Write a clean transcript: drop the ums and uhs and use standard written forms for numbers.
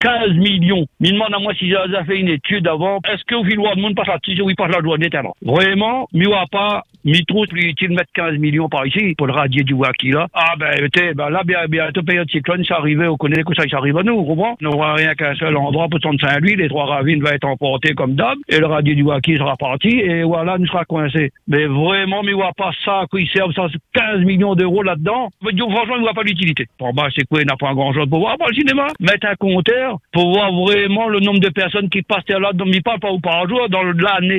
15 millions. Il demande à moi si j'ai fait une étude avant. Est-ce que au Villois de monde passe là-dessus ou il passe la journée tellement? Vraiment, il n'y a pas, il trouve plus utile de mettre 15 millions par ici pour le radier du Waki là. Ah là, bientôt période cyclone, ça arrivait, on connaît que ça arrive à nous, au revoir. On n'aura rien qu'un seul endroit pour Saint-Louis, les trois ravines vont être emportées comme d'hab, et le radier du Waki sera parti, et voilà, nous sera coincé. Mais vraiment, il n'y a pas ça, qu'ils servent ça, 15 millions d'euros là-dedans. Franchement, il n'y a pas l'utilité. Bon, c'est quoi, il n'a pas grand-chose pour voir le cinéma. Mettre un compteur pour voir vraiment le nombre de personnes qui passent là, dont il ne parle pas ou par jour dans l'année.